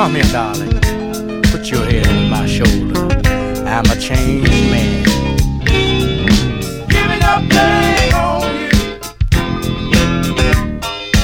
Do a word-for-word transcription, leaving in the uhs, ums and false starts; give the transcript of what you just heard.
Come here, darling. Put your head on my shoulder. I'm a change